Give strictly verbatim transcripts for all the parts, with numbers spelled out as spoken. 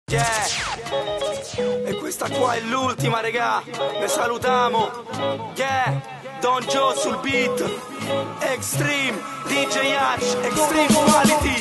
Yeah. E questa qua è l'ultima, regà. Ne salutiamo. Yeah. Don Joe sul beat. Extreme D J Arch. Extreme Quality.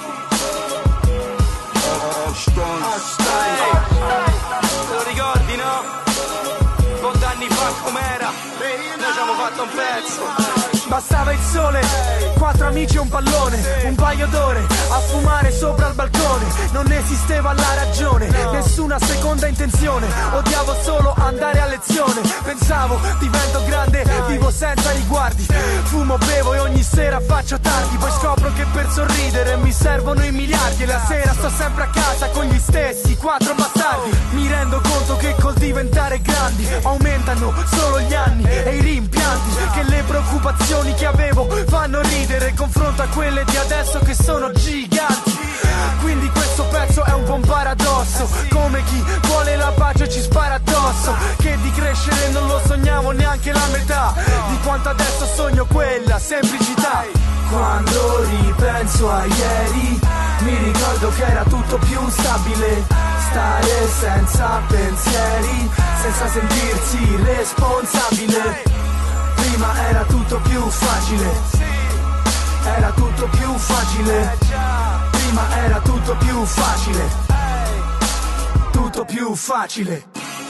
Hey. Te lo ricordi, no? Un po' d'anni fa com'era. Noi ci abbiamo fatto un pezzo. Bastava il sole, quattro amici e un pallone, un paio d'ore a fumare sopra il balcone. Non esisteva la ragione, nessuna seconda intenzione. Odiavo solo andare a lezione. Pensavo, divento grande, vivo senza riguardi. Fumo, bevo e ogni sera faccio tardi. Poi scopro che per sorridere mi servono i miliardi. E la sera sto sempre a casa con gli stessi quattro bastardi. Mi rendo conto che col diventare grandi aumentano solo gli anni e i rimpianti. Che le preoccupazioni che avevo fanno ridere confronto a quelle di adesso che sono giganti. Quindi questo pezzo è un buon paradosso, come chi vuole la pace e ci spara addosso. Che di crescere non lo sognavo neanche la metà di quanto adesso sogno quella semplicità. Quando ripenso a ieri mi ricordo che era tutto più stabile. Stare senza pensieri, senza sentirsi responsabile. Prima era tutto più facile, era tutto più facile. Prima era tutto più facile, tutto più facile.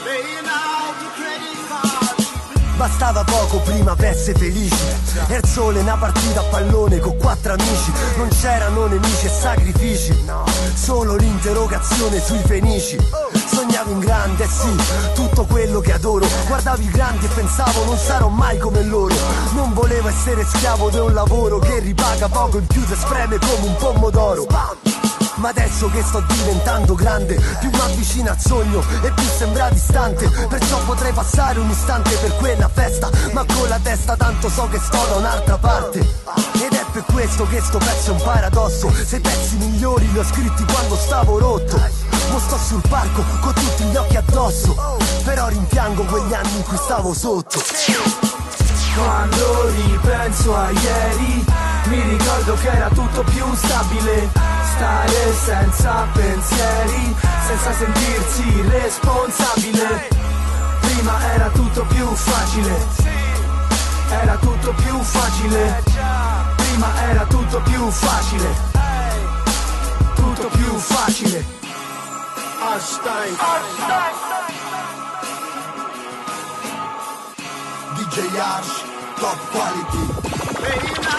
Bastava poco prima per essere felici. E il sole, una partita a pallone con quattro amici. Non c'erano nemici e sacrifici, solo l'interrogazione sui fenici. Sognavo in grande, sì, tutto quello che adoro. Guardavo i grandi e pensavo non sarò mai come loro. Non volevo essere schiavo di un lavoro che ripaga poco in più se spreme come un pomodoro. Ma adesso che sto diventando grande, più mi avvicino al sogno e più sembra distante. Perciò potrei passare un istante per quella festa, ma con la testa tanto so che sto da un'altra parte. Ed è per questo che sto pezzo è un paradosso. Se i pezzi migliori li ho scritti quando stavo rotto. Mo sto sul palco con tutti gli occhi addosso, però rimpiango quegli anni in cui stavo sotto. Quando ripenso a ieri mi ricordo che era tutto più stabile. Stare senza pensieri, senza sentirsi responsabile. Prima era tutto più facile, era tutto più facile. Prima era tutto più facile, tutto più facile. Einstein D J Arch, top quality.